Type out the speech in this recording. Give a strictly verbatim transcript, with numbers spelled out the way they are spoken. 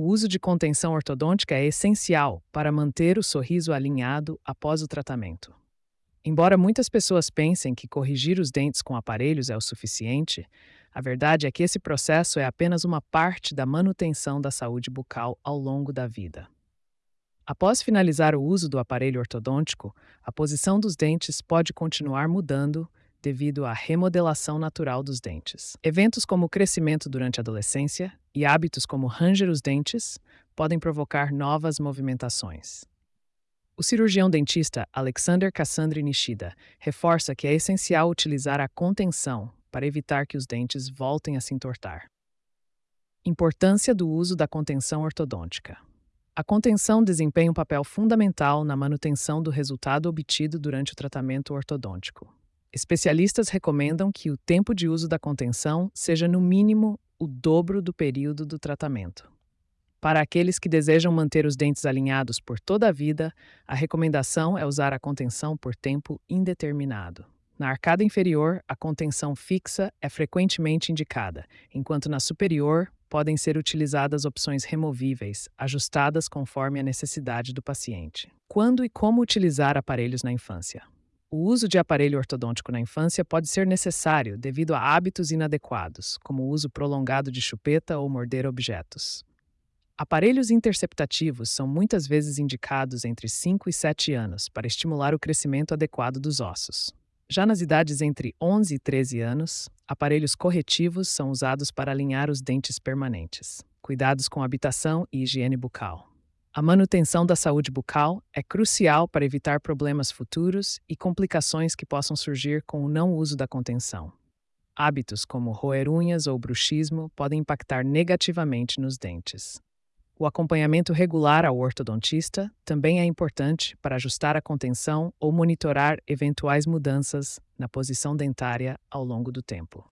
O uso de contenção ortodôntica é essencial para manter o sorriso alinhado após o tratamento. Embora muitas pessoas pensem que corrigir os dentes com aparelhos é o suficiente, a verdade é que esse processo é apenas uma parte da manutenção da saúde bucal ao longo da vida. Após finalizar o uso do aparelho ortodôntico, a posição dos dentes pode continuar mudando devido à remodelação natural dos dentes. Eventos como o crescimento durante a adolescência e hábitos como ranger os dentes podem provocar novas movimentações. O cirurgião dentista Alexander Cassandri Nishida reforça que é essencial utilizar a contenção para evitar que os dentes voltem a se entortar. Importância do uso da contenção ortodôntica. A contenção desempenha um papel fundamental na manutenção do resultado obtido durante o tratamento ortodôntico. Especialistas recomendam que o tempo de uso da contenção seja, no mínimo, o dobro do período do tratamento. Para aqueles que desejam manter os dentes alinhados por toda a vida, a recomendação é usar a contenção por tempo indeterminado. Na arcada inferior, a contenção fixa é frequentemente indicada, enquanto na superior podem ser utilizadas opções removíveis, ajustadas conforme a necessidade do paciente. Quando e como utilizar aparelhos na infância? O uso de aparelho ortodôntico na infância pode ser necessário devido a hábitos inadequados, como o uso prolongado de chupeta ou morder objetos. Aparelhos interceptativos são muitas vezes indicados entre cinco e sete anos para estimular o crescimento adequado dos ossos. Já nas idades entre onze e treze anos, aparelhos corretivos são usados para alinhar os dentes permanentes. Cuidados com habitação e higiene bucal. A manutenção da saúde bucal é crucial para evitar problemas futuros e complicações que possam surgir com o não uso da contenção. Hábitos como roer unhas ou bruxismo podem impactar negativamente nos dentes. O acompanhamento regular ao ortodontista também é importante para ajustar a contenção ou monitorar eventuais mudanças na posição dentária ao longo do tempo.